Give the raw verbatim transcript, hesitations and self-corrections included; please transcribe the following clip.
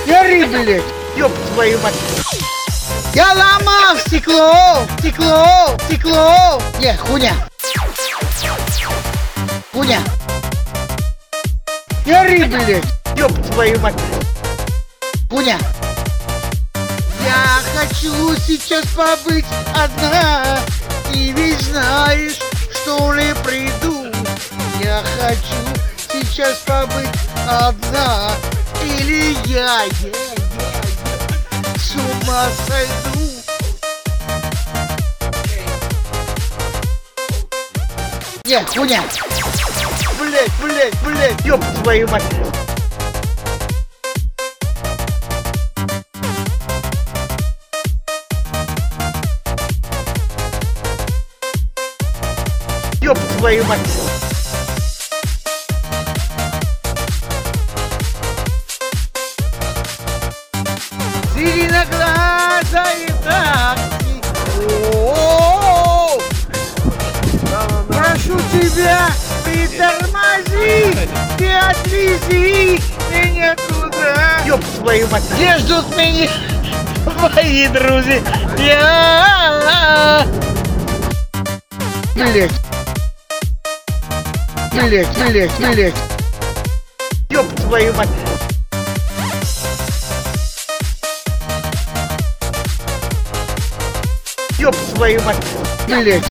Гори, блядь! Ёб твою мать! Я ломал стекло! Стекло! Стекло! Не, хуйня! Хуйня! Гори, блядь! Ёб твою мать! Хуйня! Я хочу сейчас побыть одна. Ты ведь знаешь, что ли приду. Я хочу сейчас побыть одна. Или я, я, я, я с ума сойду. Нет, хуйня. Блять, блять, блять! Ёб твою мать! Ёб твою мать! Зеленоглазая такси. О-о-о! Прошу тебя, притормози, ты отвези меня туда. Ёб твою мать! Где ждут меня мои друзья? Блять. Блять, блять, блять. Ёб твою мать! Ёб твою мать! Блять.